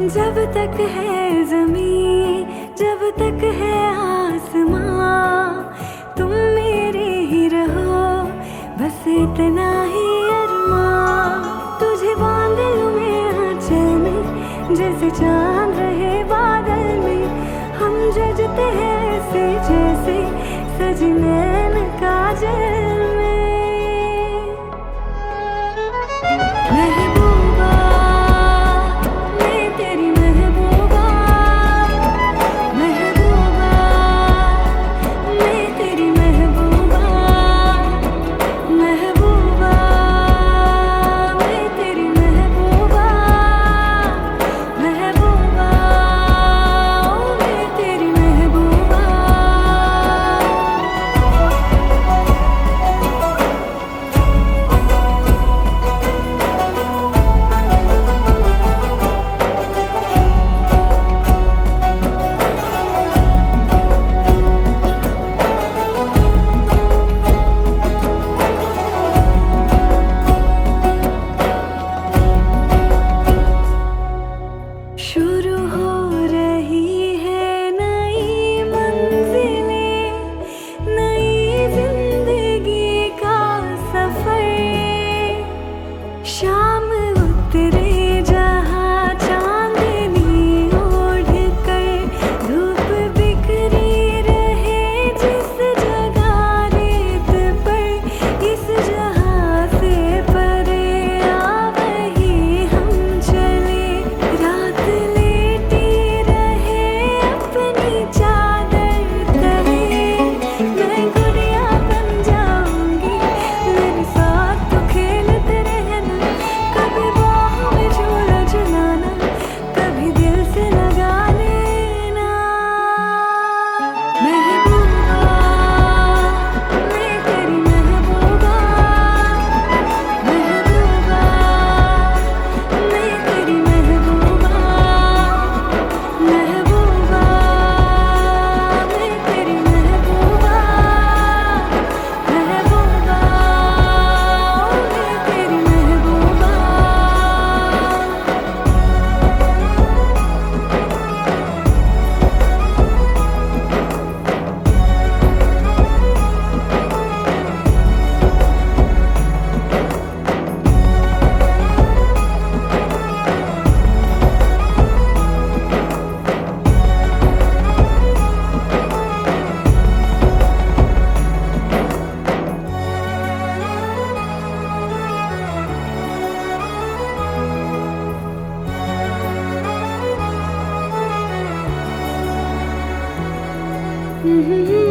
जब तक है ज़मीं, जब तक है आसमां, तुम मेरे ही रहो, बस इतना ही अरमां। तुझे बांध लूं मैं आंचल में, जैसे चांद रहे बादल में। हम जजते हैं ऐसे जैसे सजी नैन काजल में। महबूबा, मैं तेरी महबूबा, महबूबा, मैं तेरी महबूबा, महबूबा, मैं तेरी महबूबा, महबूबा, ओ मैं तेरी महबूबा। शुरू हो रही है नई मंजिलें, नई जिंदगी का सफर। शाम उतरे जहाँ चांदनी ओढ़ कर, धूप बिखरी रहे जिस जगह रेत पर। इस जहाँ से परे आ वहीं हम चले, रात लेटी रहे अपनी चादर तले। मैं गुड़िया बन जाऊंगी, मेरे साथ तो खेलते रहना। कभी बाहों में झूला झुलाना, कभी दिल से लगा लेना। महबूबा, मैं तेरी महबूबा, महबूबा, मैं तेरी महबूबा, महबूबा, मैं तेरी महबूबा, महबूबा, ओ मैं तेरी महबूबा। Mm-hmm.